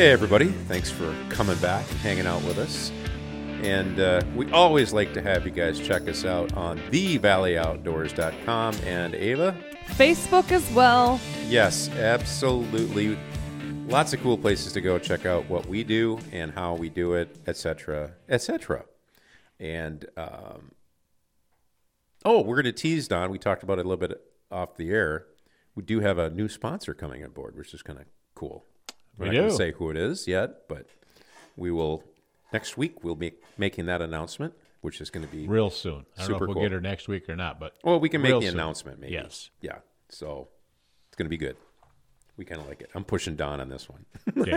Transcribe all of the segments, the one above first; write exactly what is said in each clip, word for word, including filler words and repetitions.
Hey, everybody. Thanks for coming back and hanging out with us. And uh, we always like to have you guys check us out on the valley outdoors dot com. And Ava? Facebook as well. Yes, absolutely. Lots of cool places to go check out what we do and how we do it, et cetera, et cetera. And, um, oh, we're going to tease, Don. We talked about it a little bit off the air. We do have a new sponsor coming on board, which is kind of cool. We're We not going to do. say who it is yet, but we will, next week, we'll be making that announcement, which is going to be Real soon. I don't know super if we'll cool. get her next week or not, but Well, we can make real the soon. announcement, maybe. Yes. Yeah. So it's going to be good. We kind of like it. I'm pushing Don on this one. Okay.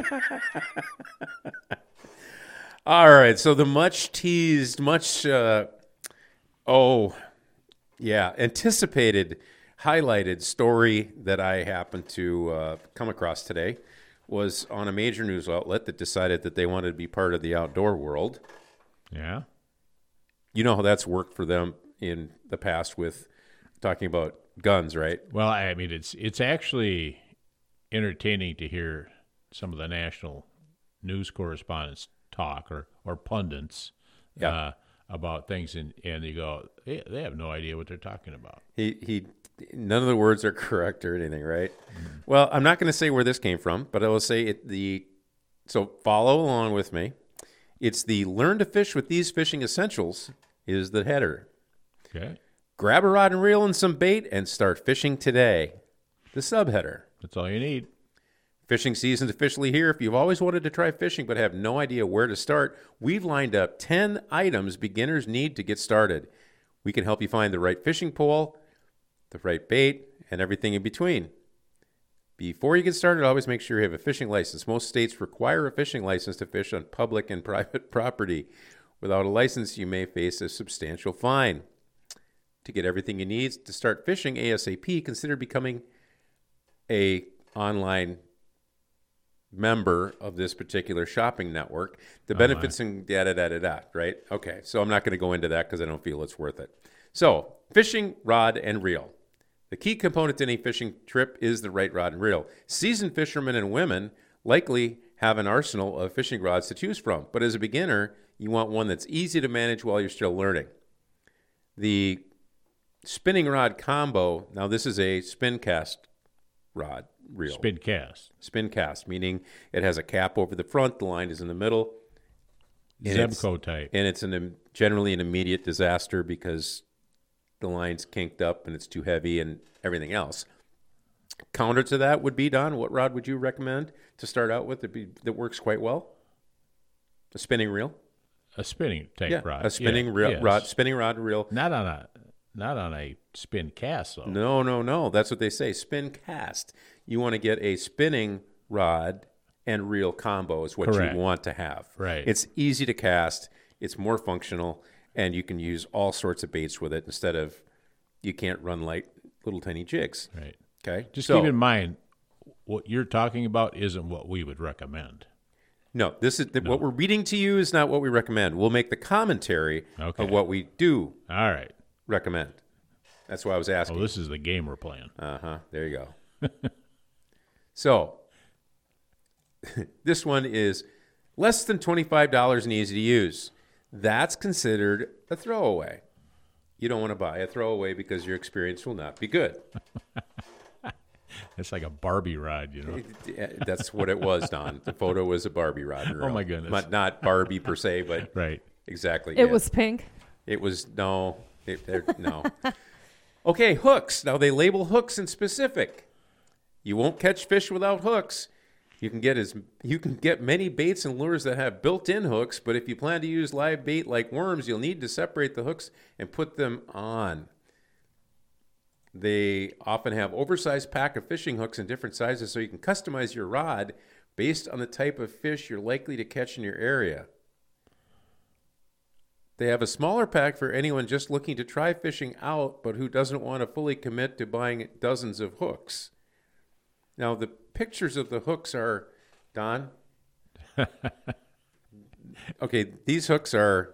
All right. So the much teased, much, uh, oh, yeah, anticipated, highlighted story that I happened to uh, come across today was on a major news outlet that decided that they wanted to be part of the outdoor world. Yeah. You know how that's worked for them in the past with talking about guns, right? Well, I mean, it's it's actually entertaining to hear some of the national news correspondents talk or, or pundits Yeah. uh, about things, and, and you go, they, they have no idea what they're talking about. He he. None of the words are correct or anything, right? Mm-hmm. Well, I'm not going to say where this came from, but I will say it. The so follow along with me. It's the "Learn to Fish with These Fishing Essentials" is the header. Okay. Grab a rod and reel and some bait and start fishing today. The subheader. That's all you need. Fishing season's officially here. If you've always wanted to try fishing but have no idea where to start, we've lined up ten items beginners need to get started. We can help you find the right fishing pole, the right bait, and everything in between. Before you get started, always make sure you have a fishing license. Most states require a fishing license to fish on public and private property. Without a license, you may face a substantial fine. To get everything you need to start fishing ASAP, consider becoming a online member of this particular shopping network. The Oh, benefits and da da da da da, right? Okay, so I'm not going to go into that because I don't feel it's worth it. So, fishing rod and reel. The key component to any fishing trip is the right rod and reel. Seasoned fishermen and women likely have an arsenal of fishing rods to choose from, but as a beginner, you want one that's easy to manage while you're still learning. The spinning rod combo, now this is a spin cast rod reel. Spin cast. Spin cast, meaning it has a cap over the front, the line is in the middle. And it's- Zebco type. And it's an generally an immediate disaster because the line's kinked up and it's too heavy and everything else. Counter to that would be, Don, what rod would you recommend to start out with that, be, that works quite well? A spinning reel? A spinning type Yeah, rod. a spinning Yeah, reel, yes. rod, spinning rod and reel. Not on a not on a spin cast though. No, no, no. That's what they say. Spin cast. You want to get a spinning rod and reel combo is what Correct. you want to have. Right. It's easy to cast. It's more functional, and you can use all sorts of baits with it instead of you can't run like little tiny jigs. Right. Okay. Just So- keep in mind what you're talking about isn't what we would recommend. No, this is what we're reading to you is not what we recommend. We'll make the commentary Okay. of what we do All right. recommend. That's why I was asking. Oh, this is the game we're playing. Uh huh. There you go. So, this one is less than twenty-five dollars and easy to use. That's considered a throwaway. You don't want to buy a throwaway because your experience will not be good. It's like a Barbie ride, you know. That's what it was, Don. The photo was a Barbie rod. and Oh, reel. my goodness. Not, not Barbie per se, but Right. exactly. It yeah. was pink. It was no, it, there- no. Okay, hooks. Now they label hooks in specific. You won't catch fish without hooks. You can get as you can get many baits and lures that have built-in hooks, but if you plan to use live bait like worms, you'll need to separate the hooks and put them on. They often have oversized pack of fishing hooks in different sizes, so you can customize your rod based on the type of fish you're likely to catch in your area. They have a smaller pack for anyone just looking to try fishing out, but who doesn't want to fully commit to buying dozens of hooks. Now, the pictures of the hooks are, Don? Okay, these hooks are,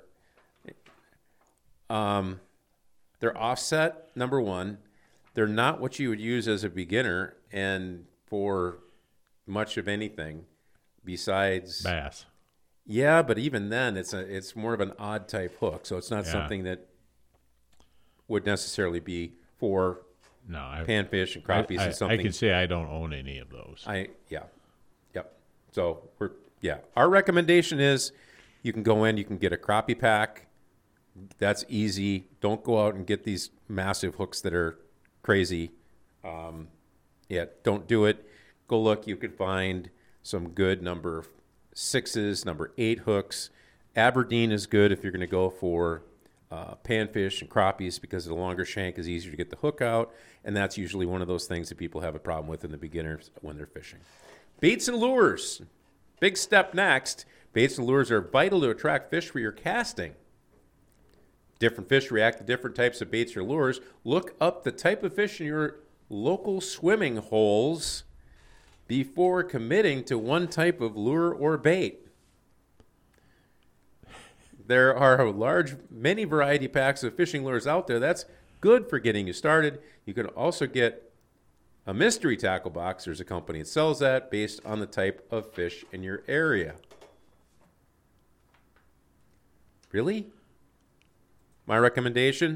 um, they're offset, number one. They're not what you would use as a beginner and for much of anything. besides Bass. Yeah, but even then, it's a it's more of an odd type hook, so it's not Yeah. something that would necessarily be for No, I, panfish and I, crappies I, and something. I can say I don't own any of those. I yeah, yep. So we're yeah. Our recommendation is you can go in, you can get a crappie pack. That's easy. Don't go out and get these massive hooks that are crazy. Um, yeah, don't do it. Go look. You could find some good number sixes, number eight hooks. Aberdeen is good if you're going to go for uh, panfish and crappies because the longer shank is easier to get the hook out, and that's usually one of those things that people have a problem with in the beginners when they're fishing. Baits and lures. Big step next. Baits and lures are vital to attract fish for your casting. Different fish react to different types of baits or lures. Look up the type of fish in your local swimming holes before committing to one type of lure or bait. There are large, many variety packs of fishing lures out there. That's good for getting you started. You can also get a mystery tackle box. There's a company that sells that based on the type of fish in your area. Really? My recommendation?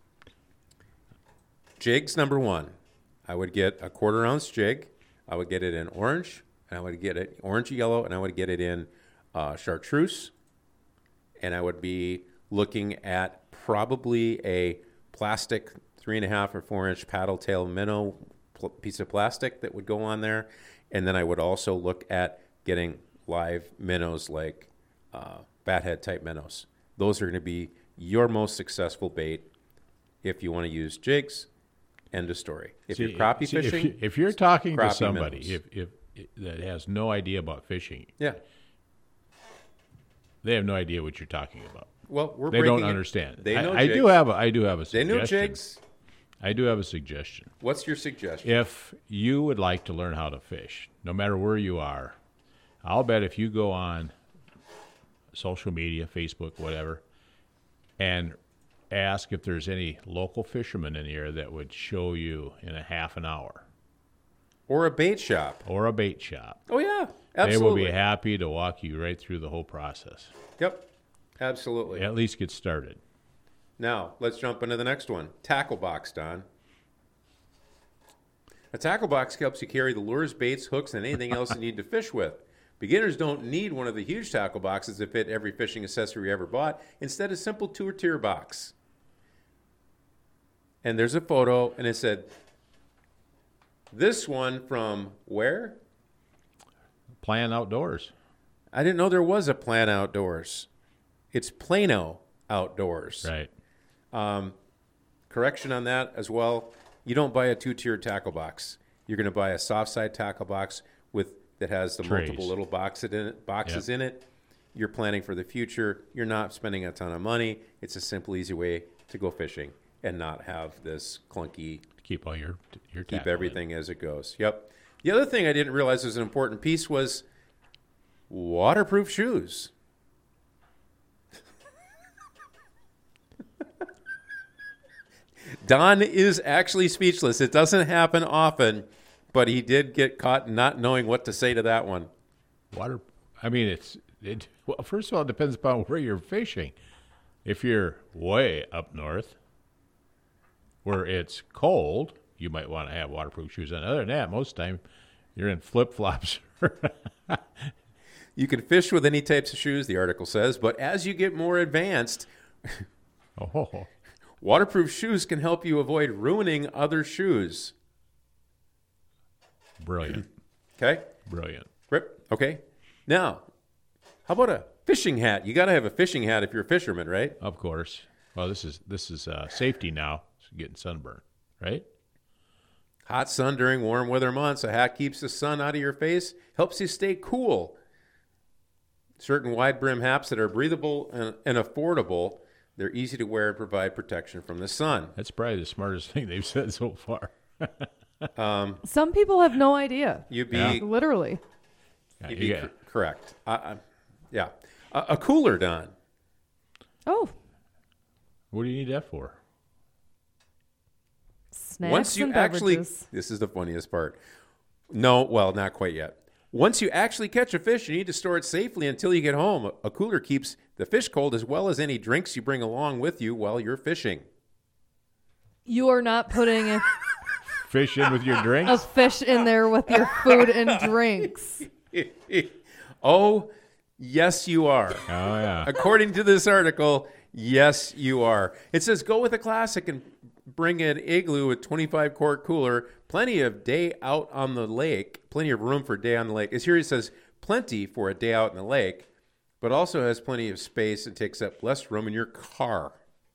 Jigs, number one. I would get a quarter ounce jig. I would get it in orange, and I would get it orange yellow, and I would get it in uh, chartreuse. And I would be looking at probably a plastic three and a half or four inch paddle tail minnow pl- piece of plastic that would go on there. And then I would also look at getting live minnows like uh, bathead type minnows. Those are going to be your most successful bait if you want to use jigs. End of story. If See, you're crappie see, fishing, if, you, if you're talking to crappie somebody minnows. if, if, if that has no idea about fishing, yeah. they have no idea what you're talking about. Well, we're They breaking don't it. understand. They know I, I jigs. do have a, I do have a They suggestion. know jigs. I do have a suggestion. What's your suggestion? If you would like to learn how to fish, no matter where you are, I'll bet if you go on social media, Facebook, whatever, and ask if there's any local fishermen in here that would show you in a half an hour, Or a bait shop. or a bait shop, Oh, yeah. Absolutely. they will be happy to walk you right through the whole process. Yep. Absolutely. At least get started. Now, let's jump into the next one. Tackle box, Don. A tackle box helps you carry the lures, baits, hooks, and anything else you need to fish with. Beginners don't need one of the huge tackle boxes to fit every fishing accessory you ever bought. Instead, a simple two-tier box. And there's a photo, and it said, this one from where? Plan outdoors. I didn't know there was a Plan Outdoors. It's Plano Outdoors. Right. Um, correction on that as well. You don't buy a two-tiered tackle box. You're going to buy a soft side tackle box with that has the Trays. multiple little boxes in it. Boxes Yep. in it. You're planning for the future. You're not spending a ton of money. It's a simple, easy way to go fishing and not have this clunky. Keep all your your Keep tackle in. everything as it goes. Yep. The other thing I didn't realize was an important piece was waterproof shoes. Don is actually speechless. It doesn't happen often, but he did get caught not knowing what to say to that one. Water. I mean, it's it. Well, first of all, it depends upon where you're fishing. If you're way up north, where it's cold, you might want to have waterproof shoes on. Other than that, most of the time, you're in flip flops. You can fish with any types of shoes, the article says, but as you get more advanced, Oh, waterproof shoes can help you avoid ruining other shoes. brilliant, Okay? brilliant. Rip. Okay. Now, how about a fishing hat? You got to have a fishing hat if you're a fisherman, right? Of course. Well, this is this is uh, safety now. It's getting sunburned, right? Hot sun during warm weather months. A hat keeps the sun out of your face, helps you stay cool. Certain wide brim hats that are breathable and, and affordable. They're easy to wear and provide protection from the sun. That's probably the smartest thing they've said so far. Some people have no idea. You'd be, Yeah. Literally. Yeah, you'd you be got- cor- correct. Uh, uh, yeah. A, a cooler, Don. Oh, what do you need that for? snacks Once you and actually, beverages. this is the funniest part. No, well, not quite yet. Once you actually catch a fish, you need to store it safely until you get home. A cooler keeps the fish cold as well as any drinks you bring along with you while you're fishing. You are not putting a, Fish in with your a drinks? fish in there with your food and drinks. Oh, yes, you are. Oh, yeah. According to this article, yes, you are. It says go with a classic and bring an Igloo with twenty-five quart cooler. Plenty of day out on the lake. Plenty of room for a day on the lake. As here it says plenty for a day out in the lake, but also has plenty of space and takes up less room in your car.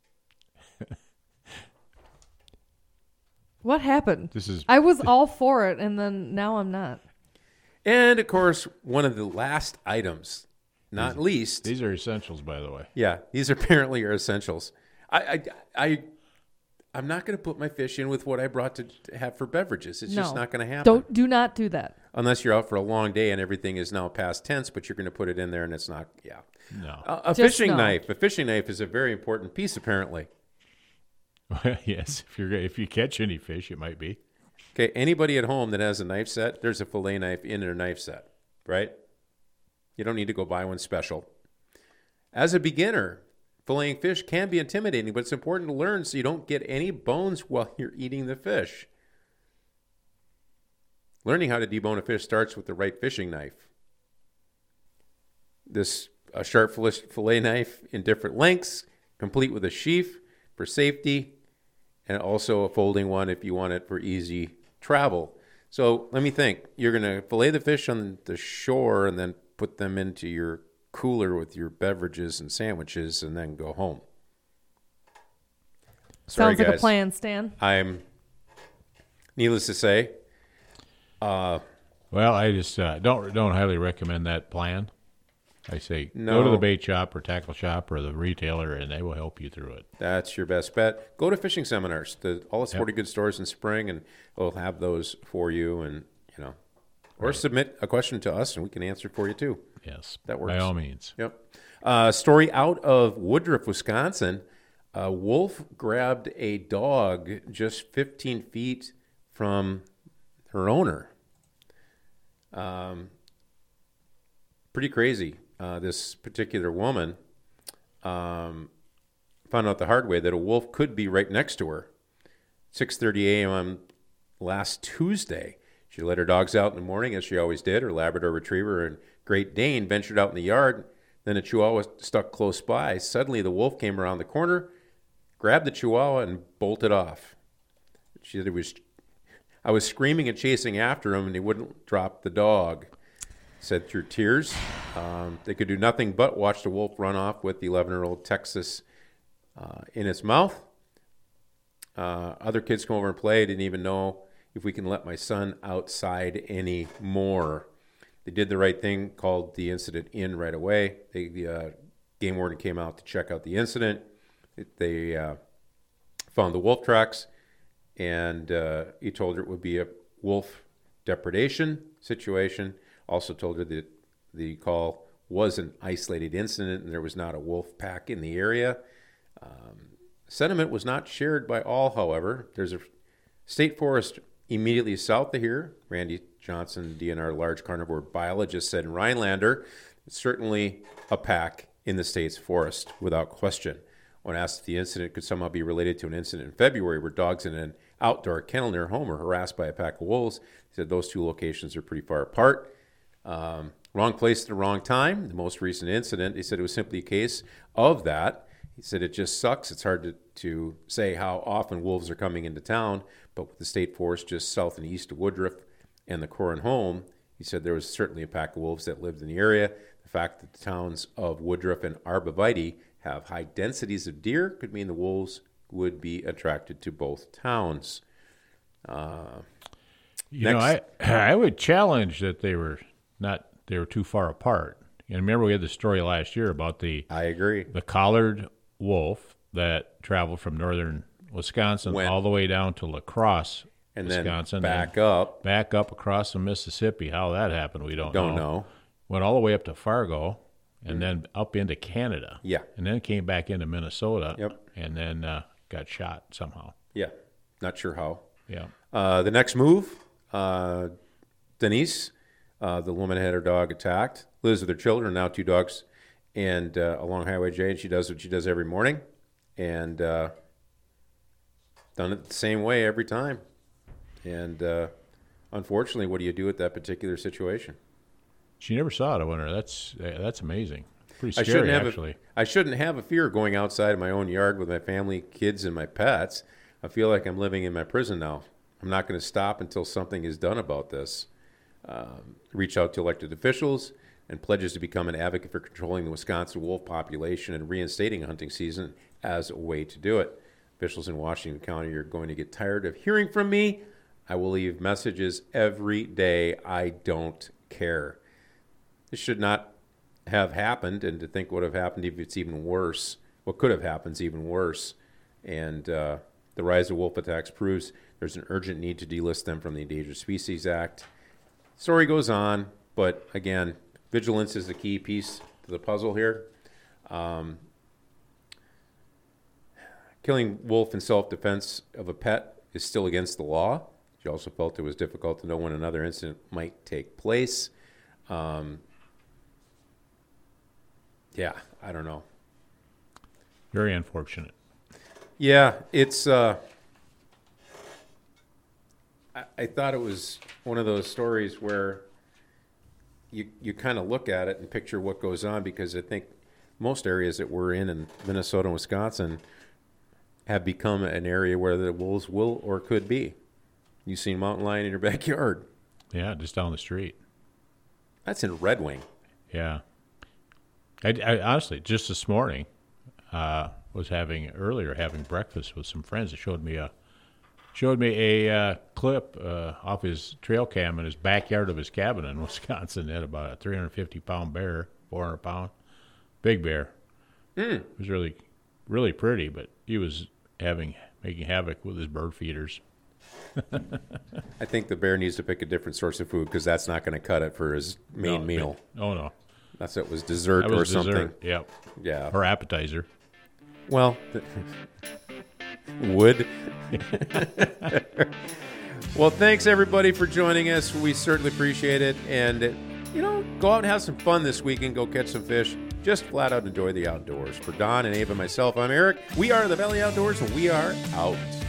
What happened? This is I was all for it, and then now I'm not. And, of course, one of the last items, not these, least. These are essentials, by the way. Yeah, these apparently are essentials. I, I, I, I'm not going to put my fish in with what I brought to have for beverages. It's no. just not going to happen. Don't do not do that. Unless you're out for a long day and everything is now past tense, but you're going to put it in there and it's not, yeah. No. A, a Just fishing no. knife. A fishing knife is a very important piece, apparently. Yes, if you're if you catch any fish, it might be. Okay, anybody at home that has a knife set, there's a fillet knife in their knife set, right? You don't need to go buy one special. As a beginner, filleting fish can be intimidating, but it's important to learn so you don't get any bones while you're eating the fish. Learning how to debone a fish starts with the right fishing knife. This a sharp fillet knife in different lengths, complete with a sheath for safety, and also a folding one if you want it for easy travel. So let me think. You're going to fillet the fish on the shore and then put them into your cooler with your beverages and sandwiches and then go home. Sorry, Sounds like guys. a plan, Stan. I'm, needless to say, uh, Well, I just uh, don't don't highly recommend that plan. I say No. go to the bait shop or tackle shop or the retailer, and they will help you through it. that's your best bet. Go to fishing seminars. The, all the sporting goods stores in spring, and we'll have those for you. And you know, or Right. submit a question to us, and we can answer for you too. Yes, That works. by all means. Yep. Uh, story out of Woodruff, Wisconsin. A wolf grabbed a dog just fifteen feet from her owner. Um, pretty crazy. Uh, this particular woman um, found out the hard way that a wolf could be right next to her. six thirty a.m. on last Tuesday. She let her dogs out in the morning, as she always did. Her Labrador Retriever and Great Dane ventured out in the yard. Then a Chihuahua stuck close by. Suddenly, the wolf came around the corner, grabbed the Chihuahua, and bolted off. She said, it was, I was screaming and chasing after him, and he wouldn't drop the dog. Said through tears. Um, they could do nothing but watch the wolf run off with the eleven-year-old Texas uh, in its mouth. Uh, other kids come over and play. Didn't even know if we can let my son outside anymore. They did the right thing, called the incident in right away. They, the uh, game warden came out to check out the incident. It, they uh, found the wolf tracks, and uh, he told her it would be a wolf depredation situation. Also told her that the call was an isolated incident and there was not a wolf pack in the area. Um, sentiment was not shared by all, however. There's a state forest immediately south of here. Randy Johnson, D N R large carnivore biologist, said in Rhinelander, it's certainly a pack in the state's forest, without question. When asked if the incident could somehow be related to an incident in February where dogs in an outdoor kennel near home were harassed by a pack of wolves, he said those two locations are pretty far apart. Um, wrong place at the wrong time. The most recent incident, he said it was simply a case of that. He said it just sucks. It's hard to, to say how often wolves are coming into town, but with the state forest just south and east of Woodruff and the Corin home, he said there was certainly a pack of wolves that lived in the area. The fact that the towns of Woodruff and Arborvitae have high densities of deer could mean the wolves would be attracted to both towns. Uh, You Next. know, I I would challenge that they were not they were too far apart. And remember, we had the story last year about the I agree. the collared wolf that traveled from northern Wisconsin Went- all the way down to La Crosse, And Wisconsin, then back and up. back up across the Mississippi. How that happened, we don't, Don't know. Went all the way up to Fargo, and then up into Canada. Yeah. and then came back into Minnesota. Yep. and then uh, got shot somehow. Yeah. Not sure how. Yeah. Uh, the next move, uh, Denise, Uh, the woman had her dog attacked, lives with her children, now two dogs, and uh, along Highway J, and she does what she does every morning, and uh, done it the same way every time. And uh, unfortunately, what do you do with that particular situation? She never saw it, I wonder. That's that's amazing. Pretty scary, I shouldn't have actually. A, I shouldn't have a fear going outside of my own yard with my family, kids, and my pets. I feel like I'm living in my prison now. I'm not going to stop until something is done about this. Um, reach out to elected officials and pledges to become an advocate for controlling the Wisconsin wolf population and reinstating a hunting season as a way to do it. Officials in Washington County are going to get tired of hearing from me. I will leave messages every day. I don't care. This should not have happened, and to think what would have happened if it's even worse. What could have happened is even worse. And uh, the rise of wolf attacks proves there's an urgent need to delist them from the Endangered Species Act. Story goes on, but again, vigilance is the key piece to the puzzle here. Um, killing wolf in self-defense of a pet is still against the law. She also felt it was difficult to know when another incident might take place. Um, yeah, I don't know. Very unfortunate. Yeah, it's... Uh, I, I thought it was one of those stories where you you kind of look at it and picture what goes on, because I think most areas that we're in in Minnesota and Wisconsin have become an area where the wolves will or could be. You've seen mountain lion in your backyard. Yeah, just down the street. That's in Red Wing. Yeah. I, I honestly, just this morning, uh, was having earlier having breakfast with some friends that showed me a showed me a uh, clip uh, off his trail cam in his backyard of his cabin in Wisconsin. It had about a three hundred fifty pound bear, four hundred pound, big bear. Mm. It was really, really pretty, but he was having making havoc with his bird feeders. I think the bear needs to pick a different source of food, because that's not going to cut it for his main no, meal. But, oh no, that's it was dessert that was or dessert. something. Yep. Yeah. Or appetizer. Well, would. Well, thanks everybody for joining us. We certainly appreciate it. And, you know, go out and have some fun this weekend. Go catch some fish. Just flat out enjoy the outdoors. For Don and Abe and myself, I'm Eric. We are the Valley Outdoors, and we are out.